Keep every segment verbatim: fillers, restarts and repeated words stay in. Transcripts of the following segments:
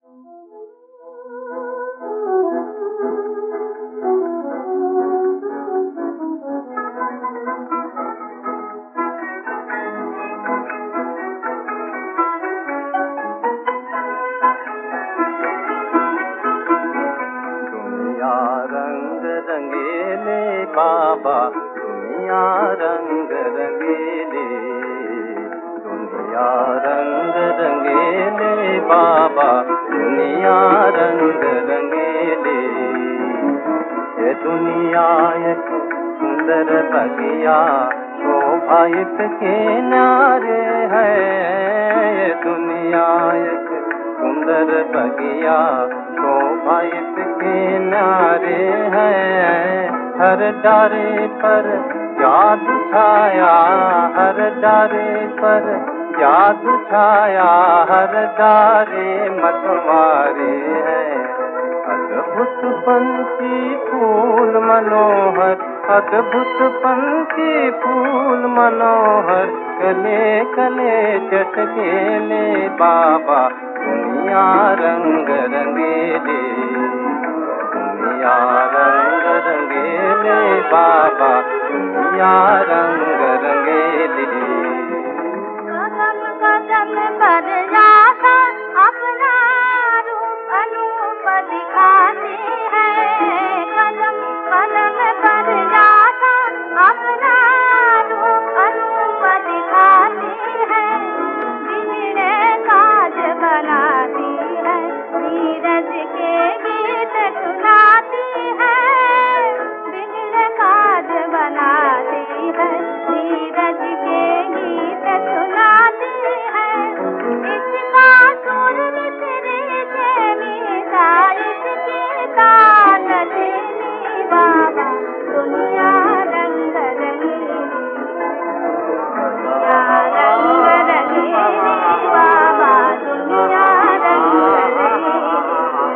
रंग रंगीले बाबा, दुनिया रंग रंगीले, दुनिया रंग रंगीले बाबा, दुनिया रंग रंगीले। ये दुनिया एक सुंदर बगिया, शोभा इसके न्यारे है। ये दुनिया एक सुंदर बगिया, शोभा इसके न्यारे है। हर डारे पर जादू छाया, हर डारे पर जादू छाया, हर डारे मतवारे है। अद्भुत पंछी फूल मनोहर, अद्भुत पंछी फूल मनोहर, कले कले चटकेले बाबा, दुनिया रंग रंगीले, दुनिया रंग रंगीले बाबा, दुनिया रंग रंगीले। कदम कदम पर आशा अपना रूप अनूप दिखाती है। कदम कदम पर आशा अपना रूप अनूप दिखाती है। बिगड़े काज बनाती है, नीरज के गीत सुनाती है। बिगड़े काज बनाती है, नीरज के गीत सुनाती है। इसका सुर मिसरी से मीठा, इसकी तान धीमी बाबा, दुनिया रंग रंगीली, दुनिया रंग रंगीली बाबा, दुनिया रंग रंगीली।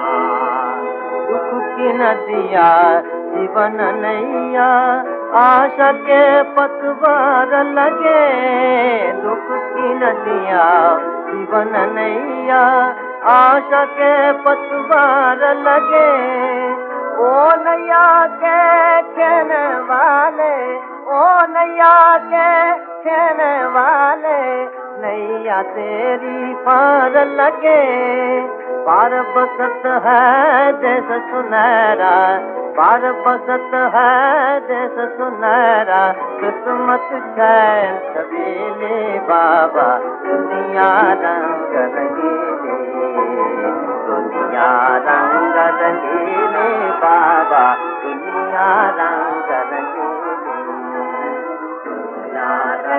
दुख की नदिया जीवन नैया, आशा के पतवार लगे। दुख की नदिया जीवन नैया, आशा के पतवार लगे। ओ नैया के कहने वाले, ओ नैया के कहने वाले, नैया तेरी पार लगे। पार बसत है देश सुनहरा, पार बसत है देश सुनहरा, किस्मत चैन छबीले बाबा, दुनिया रंग रंगीले, दुनिया रंग रंगीले बाबा, दुनिया रंग रंगीले, दुनिया